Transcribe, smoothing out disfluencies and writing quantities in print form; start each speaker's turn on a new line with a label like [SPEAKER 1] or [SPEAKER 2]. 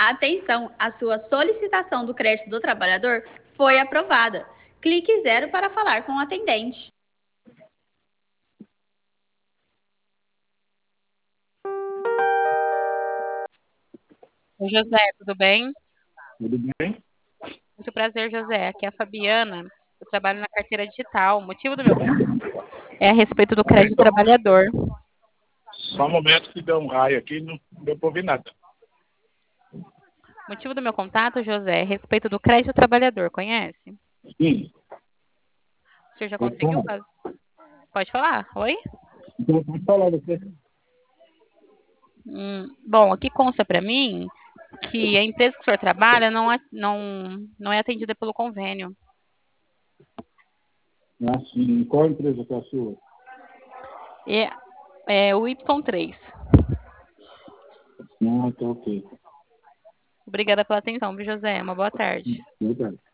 [SPEAKER 1] Atenção, a sua solicitação do crédito do trabalhador foi aprovada. Clique 0 para falar com o atendente.
[SPEAKER 2] Oi, José, tudo bem?
[SPEAKER 3] Tudo bem?
[SPEAKER 2] Muito prazer, José. Aqui é a Fabiana. Eu trabalho na carteira digital. O motivo do meu contato é a respeito do crédito trabalhador.
[SPEAKER 3] Só um momento que deu um raio aqui, não deu para ouvir nada.
[SPEAKER 2] O motivo do meu contato, José, é a respeito do crédito trabalhador. Conhece?
[SPEAKER 3] Sim,
[SPEAKER 2] O senhor já
[SPEAKER 3] pode
[SPEAKER 2] conseguiu
[SPEAKER 3] falar.
[SPEAKER 2] fazer? Pode falar? Oi?
[SPEAKER 3] Então, pode falar você.
[SPEAKER 2] Bom, aqui consta para mim que a empresa que o senhor trabalha não é atendida pelo convênio.
[SPEAKER 3] Ah, sim. Qual empresa que é a sua?
[SPEAKER 2] E é o Y3.
[SPEAKER 3] Ah, tá ok.
[SPEAKER 2] Obrigada pela atenção, viu, José? Uma boa tarde.
[SPEAKER 3] Verdade.